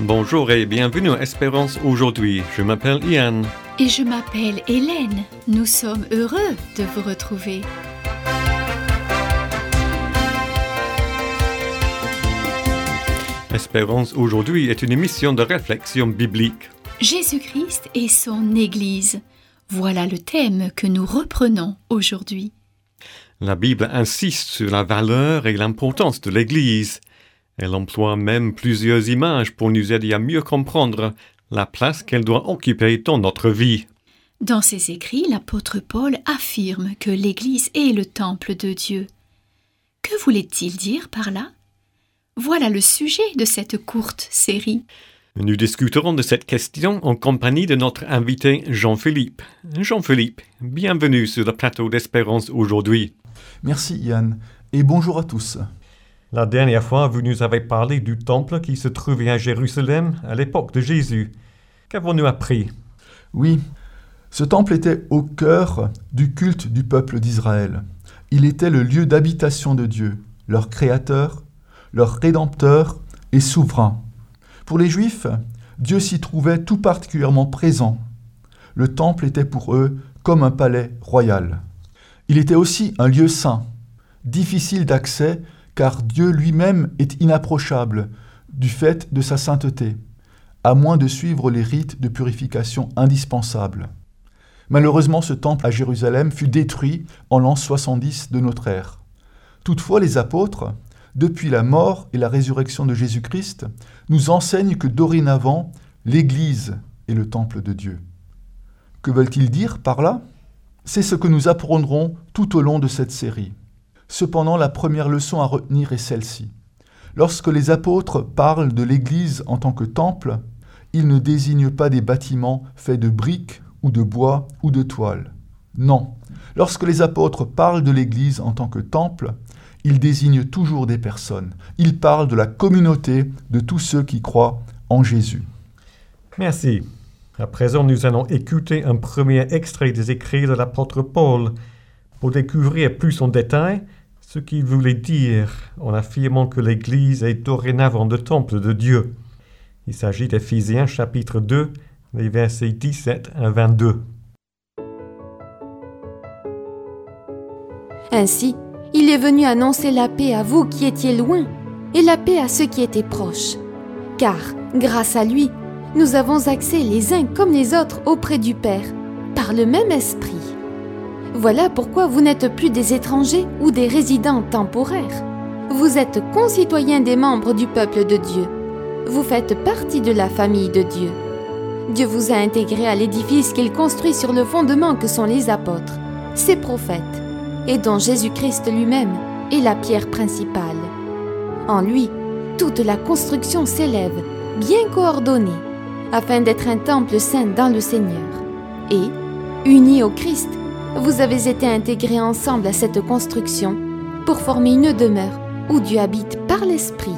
Bonjour et bienvenue à Espérance aujourd'hui. Je m'appelle Ian. Et je m'appelle Hélène. Nous sommes heureux de vous retrouver. Espérance aujourd'hui est une émission de réflexion biblique. Jésus-Christ et son Église. Voilà le thème que nous reprenons aujourd'hui. La Bible insiste sur la valeur et l'importance de l'Église. Elle emploie même plusieurs images pour nous aider à mieux comprendre la place qu'elle doit occuper dans notre vie. Dans ses écrits, l'apôtre Paul affirme que l'Église est le temple de Dieu. Que voulait-il dire par là ? Voilà le sujet de cette courte série. Nous discuterons de cette question en compagnie de notre invité Jean-Philippe. Jean-Philippe, bienvenue sur le plateau d'Espérance aujourd'hui. Merci Yann, et bonjour à tous. La dernière fois, vous nous avez parlé du temple qui se trouvait à Jérusalem à l'époque de Jésus. Qu'avons-nous appris ? Oui, ce temple était au cœur du culte du peuple d'Israël. Il était le lieu d'habitation de Dieu, leur créateur, leur rédempteur et souverain. Pour les Juifs, Dieu s'y trouvait tout particulièrement présent. Le temple était pour eux comme un palais royal. Il était aussi un lieu saint, difficile d'accès car Dieu lui-même est inapprochable du fait de sa sainteté, à moins de suivre les rites de purification indispensables. Malheureusement, ce temple à Jérusalem fut détruit en l'an 70 de notre ère. Toutefois, les apôtres, depuis la mort et la résurrection de Jésus-Christ, nous enseignent que dorénavant, l'Église est le temple de Dieu. Que veulent-ils dire par là ? C'est ce que nous apprendrons tout au long de cette série. Cependant, la première leçon à retenir est celle-ci. Lorsque les apôtres parlent de l'Église en tant que temple, ils ne désignent pas des bâtiments faits de briques ou de bois ou de toile. Non, lorsque les apôtres parlent de l'Église en tant que temple, ils désignent toujours des personnes. Ils parlent de la communauté de tous ceux qui croient en Jésus. Merci. À présent, nous allons écouter un premier extrait des écrits de l'apôtre Paul pour découvrir plus en détail ce qu'il voulait dire en affirmant que l'Église est dorénavant le temple de Dieu. Il s'agit d'Éphésiens chapitre 2, les versets 17 à 22. Ainsi, il est venu annoncer la paix à vous qui étiez loin et la paix à ceux qui étaient proches. Car, grâce à lui, nous avons accès les uns comme les autres auprès du Père, par le même esprit. Voilà pourquoi vous n'êtes plus des étrangers ou des résidents temporaires. Vous êtes concitoyens des membres du peuple de Dieu. Vous faites partie de la famille de Dieu. Dieu vous a intégrés à l'édifice qu'il construit sur le fondement que sont les apôtres, ses prophètes, et dont Jésus-Christ lui-même est la pierre principale. En lui, toute la construction s'élève, bien coordonnée, afin d'être un temple saint dans le Seigneur. Et, unis au Christ, vous avez été intégrés ensemble à cette construction pour former une demeure où Dieu habite par l'Esprit.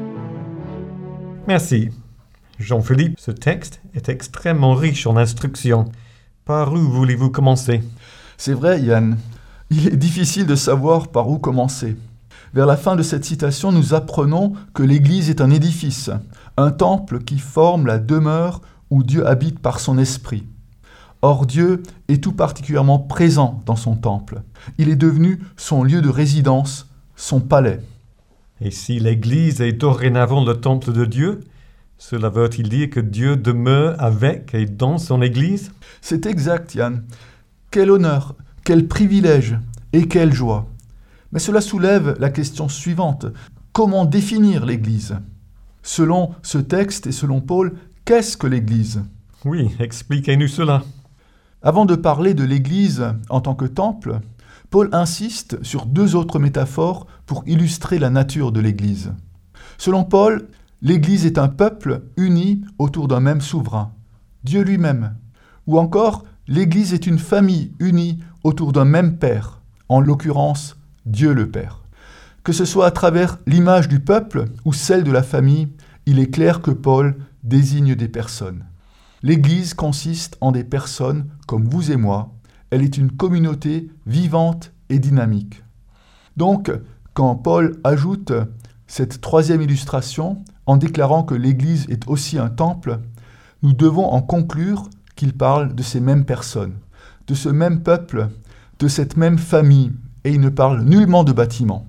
Merci. Jean-Philippe, ce texte est extrêmement riche en instructions. Par où voulez-vous commencer ? C'est vrai, Yann. Il est difficile de savoir par où commencer. Vers la fin de cette citation, nous apprenons que l'Église est un édifice, un temple qui forme la demeure où Dieu habite par son esprit. Or, Dieu est tout particulièrement présent dans son temple. Il est devenu son lieu de résidence, son palais. Et si l'Église est dorénavant le temple de Dieu, cela veut-il dire que Dieu demeure avec et dans son Église ? C'est exact, Yann. Quel honneur, quel privilège et quelle joie. Mais cela soulève la question suivante. Comment définir l'Église ? Selon ce texte et selon Paul, qu'est-ce que l'Église ? Oui, expliquez-nous cela. Avant de parler de l'Église en tant que temple, Paul insiste sur deux autres métaphores pour illustrer la nature de l'Église. Selon Paul, l'Église est un peuple uni autour d'un même souverain, Dieu lui-même. Ou encore, l'Église est une famille unie autour d'un même Père, en l'occurrence Dieu le Père. Que ce soit à travers l'image du peuple ou celle de la famille, il est clair que Paul désigne des personnes. L'Église consiste en des personnes comme vous et moi. Elle est une communauté vivante et dynamique. Donc, quand Paul ajoute cette troisième illustration en déclarant que l'Église est aussi un temple, nous devons en conclure qu'il parle de ces mêmes personnes, de ce même peuple, de cette même famille, et il ne parle nullement de bâtiment.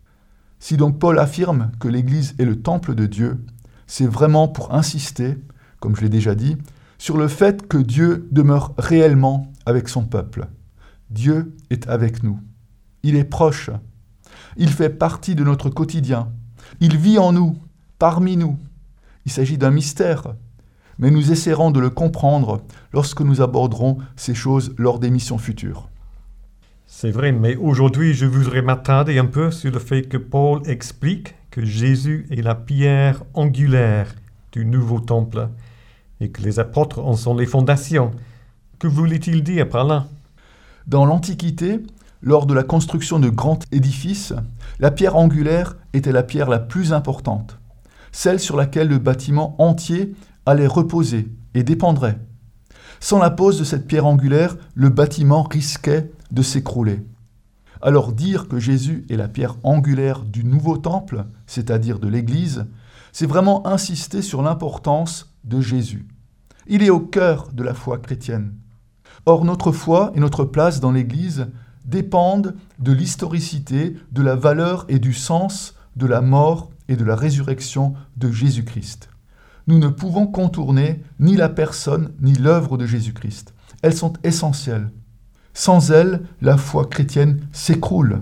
Si donc Paul affirme que l'Église est le temple de Dieu, c'est vraiment pour insister, comme je l'ai déjà dit, sur le fait que Dieu demeure réellement avec son peuple. Dieu est avec nous. Il est proche. Il fait partie de notre quotidien. Il vit en nous, parmi nous. Il s'agit d'un mystère, mais nous essaierons de le comprendre lorsque nous aborderons ces choses lors d'émissions futures. C'est vrai, mais aujourd'hui, je voudrais m'attarder un peu sur le fait que Paul explique que Jésus est la pierre angulaire du nouveau temple et que les apôtres en sont les fondations. Que voulait-il dire par là? Dans l'Antiquité, lors de la construction de grands édifices, la pierre angulaire était la pierre la plus importante, celle sur laquelle le bâtiment entier allait reposer et dépendrait. Sans la pose de cette pierre angulaire, le bâtiment risquait de s'écrouler. Alors dire que Jésus est la pierre angulaire du nouveau temple, c'est-à-dire de l'Église, c'est vraiment insister sur l'importance de Jésus. Il est au cœur de la foi chrétienne. Or, notre foi et notre place dans l'Église dépendent de l'historicité, de la valeur et du sens de la mort et de la résurrection de Jésus-Christ. Nous ne pouvons contourner ni la personne ni l'œuvre de Jésus-Christ. Elles sont essentielles. Sans elles, la foi chrétienne s'écroule.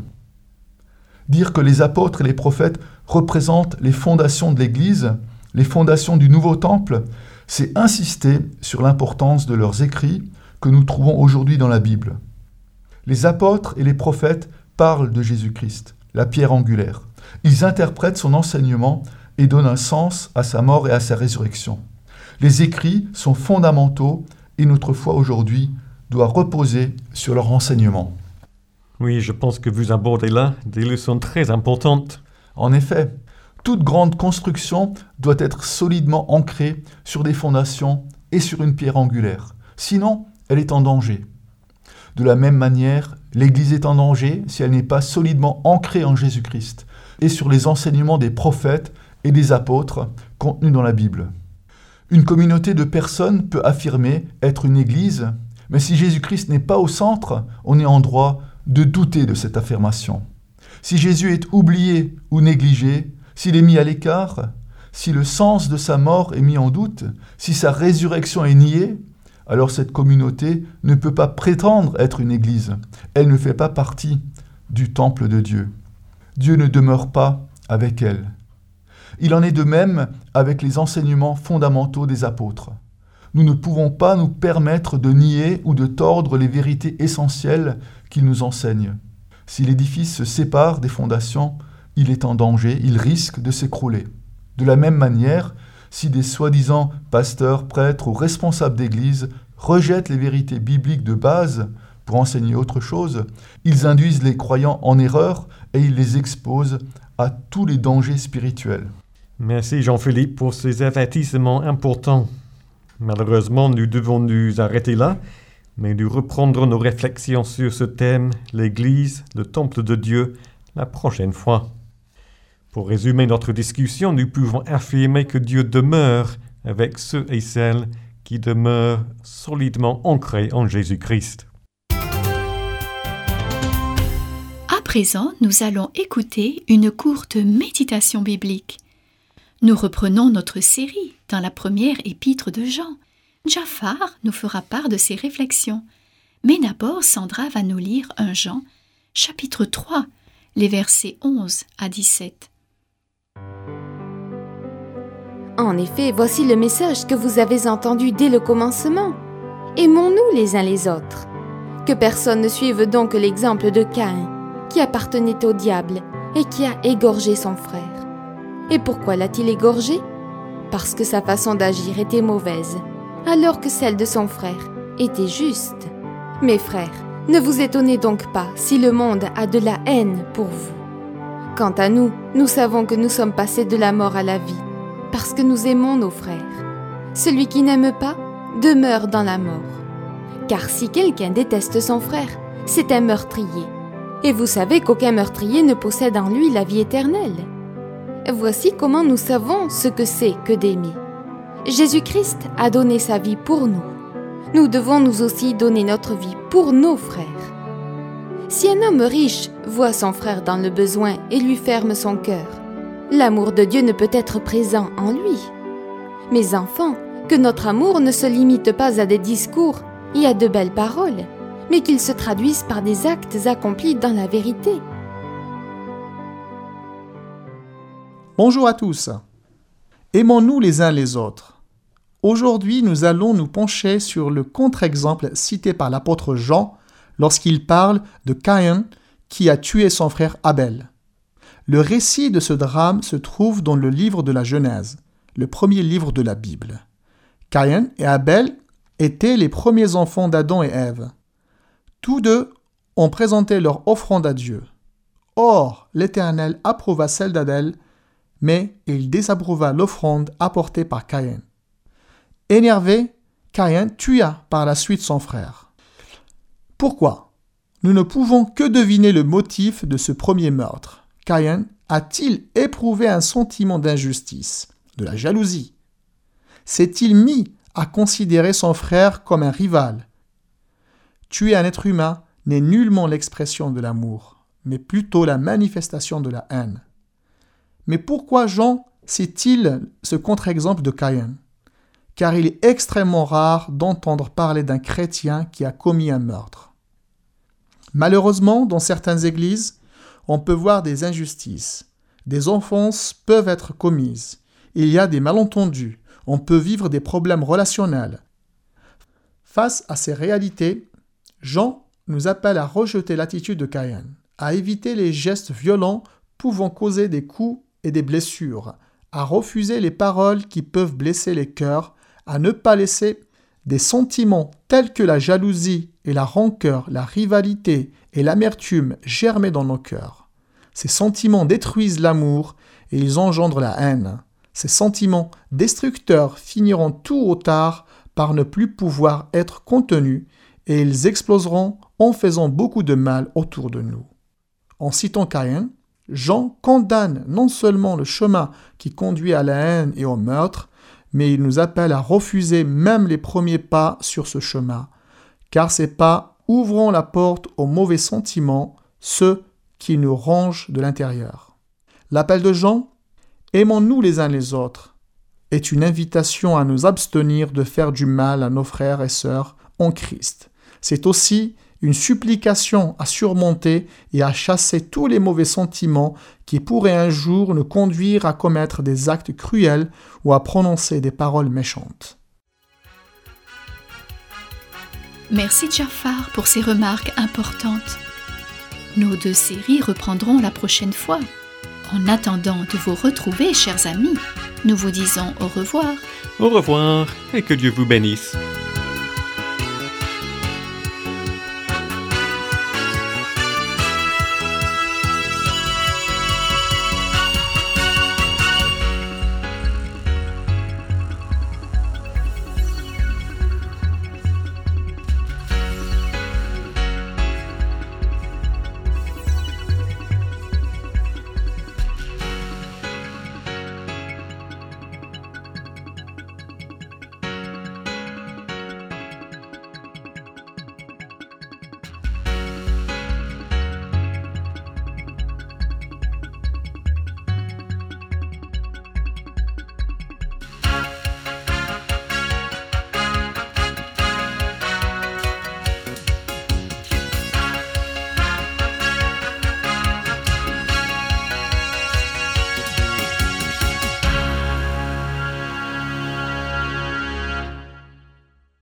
Dire que les apôtres et les prophètes représentent les fondations de l'Église, les fondations du nouveau temple, c'est insister sur l'importance de leurs écrits que nous trouvons aujourd'hui dans la Bible. Les apôtres et les prophètes parlent de Jésus-Christ, la pierre angulaire. Ils interprètent son enseignement et donnent un sens à sa mort et à sa résurrection. Les écrits sont fondamentaux et notre foi aujourd'hui doit reposer sur leur enseignement. Oui, je pense que vous abordez là des leçons très importantes. En effet, toute grande construction doit être solidement ancrée sur des fondations et sur une pierre angulaire. Sinon, elle est en danger. De la même manière, l'Église est en danger si elle n'est pas solidement ancrée en Jésus-Christ et sur les enseignements des prophètes et des apôtres contenus dans la Bible. Une communauté de personnes peut affirmer être une Église, mais si Jésus-Christ n'est pas au centre, on est en droit de douter de cette affirmation. Si Jésus est oublié ou négligé, s'il est mis à l'écart, si le sens de sa mort est mis en doute, si sa résurrection est niée, alors cette communauté ne peut pas prétendre être une Église. Elle ne fait pas partie du temple de Dieu. Dieu ne demeure pas avec elle. Il en est de même avec les enseignements fondamentaux des apôtres. Nous ne pouvons pas nous permettre de nier ou de tordre les vérités essentielles qu'ils nous enseignent. Si l'édifice se sépare des fondations, il est en danger, il risque de s'écrouler. De la même manière, si des soi-disant pasteurs, prêtres ou responsables d'église rejettent les vérités bibliques de base pour enseigner autre chose, ils induisent les croyants en erreur et ils les exposent à tous les dangers spirituels. Merci Jean-Philippe pour ces avertissements importants. Malheureusement, nous devons nous arrêter là, mais nous reprendrons nos réflexions sur ce thème, l'Église, le temple de Dieu, la prochaine fois. Pour résumer notre discussion, nous pouvons affirmer que Dieu demeure avec ceux et celles qui demeurent solidement ancrés en Jésus-Christ. À présent, nous allons écouter une courte méditation biblique. Nous reprenons notre série dans la première épître de Jean. Jafar nous fera part de ses réflexions. Mais d'abord, Sandra va nous lire 1 Jean, chapitre 3, les versets 11 à 17. En effet, voici le message que vous avez entendu dès le commencement. Aimons-nous les uns les autres. Que personne ne suive donc l'exemple de Caïn, qui appartenait au diable et qui a égorgé son frère. Et pourquoi l'a-t-il égorgé? Parce que sa façon d'agir était mauvaise, alors que celle de son frère était juste. Mes frères, ne vous étonnez donc pas si le monde a de la haine pour vous. Quant à nous, nous savons que nous sommes passés de la mort à la vie, parce que nous aimons nos frères. Celui qui n'aime pas demeure dans la mort. Car si quelqu'un déteste son frère, c'est un meurtrier. Et vous savez qu'aucun meurtrier ne possède en lui la vie éternelle. Voici comment nous savons ce que c'est que d'aimer. Jésus-Christ a donné sa vie pour nous. Nous devons nous aussi donner notre vie pour nos frères. Si un homme riche voit son frère dans le besoin et lui ferme son cœur, l'amour de Dieu ne peut être présent en lui. Mes enfants, que notre amour ne se limite pas à des discours et à de belles paroles, mais qu'il se traduise par des actes accomplis dans la vérité. Bonjour à tous. Aimons-nous les uns les autres. Aujourd'hui, nous allons nous pencher sur le contre-exemple cité par l'apôtre Jean lorsqu'il parle de Caïn qui a tué son frère Abel. Le récit de ce drame se trouve dans le livre de la Genèse, le premier livre de la Bible. Caïn et Abel étaient les premiers enfants d'Adam et Ève. Tous deux ont présenté leur offrande à Dieu. Or, l'Éternel approuva celle d'Abel, mais il désapprouva l'offrande apportée par Caïn. Énervé, Caïn tua par la suite son frère. Pourquoi ? Nous ne pouvons que deviner le motif de ce premier meurtre. Caïn a-t-il éprouvé un sentiment d'injustice, de la jalousie ? S'est-il mis à considérer son frère comme un rival ? Tuer un être humain n'est nullement l'expression de l'amour, mais plutôt la manifestation de la haine. Mais pourquoi Jean cite-t-il ce contre-exemple de Caïn ? Car il est extrêmement rare d'entendre parler d'un chrétien qui a commis un meurtre. Malheureusement, dans certaines églises, on peut voir des injustices. Des offenses peuvent être commises. Il y a des malentendus. On peut vivre des problèmes relationnels. Face à ces réalités, Jean nous appelle à rejeter l'attitude de Caïn, à éviter les gestes violents pouvant causer des coups et des blessures, à refuser les paroles qui peuvent blesser les cœurs, à ne pas laisser des sentiments tels que la jalousie et la rancœur, la rivalité et l'amertume germer dans nos cœurs. Ces sentiments détruisent l'amour et ils engendrent la haine. Ces sentiments destructeurs finiront tôt ou tard par ne plus pouvoir être contenus et ils exploseront en faisant beaucoup de mal autour de nous. En citant Caïn, Jean condamne non seulement le chemin qui conduit à la haine et au meurtre, mais il nous appelle à refuser même les premiers pas sur ce chemin, car ces pas ouvrent la porte aux mauvais sentiments, ceux qui nous rongent de l'intérieur. L'appel de Jean, « Aimons-nous les uns les autres », est une invitation à nous abstenir de faire du mal à nos frères et sœurs en Christ. C'est aussi une supplication à surmonter et à chasser tous les mauvais sentiments qui pourraient un jour nous conduire à commettre des actes cruels ou à prononcer des paroles méchantes. Merci Jafar pour ces remarques importantes. Nos 2 séries reprendront la prochaine fois. En attendant de vous retrouver, chers amis, nous vous disons au revoir. Au revoir et que Dieu vous bénisse.